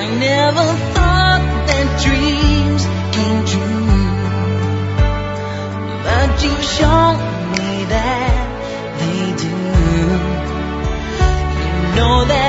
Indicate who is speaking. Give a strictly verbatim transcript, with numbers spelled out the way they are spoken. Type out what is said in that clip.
Speaker 1: never thought that dreams came true, but you've shown me that they do. You know that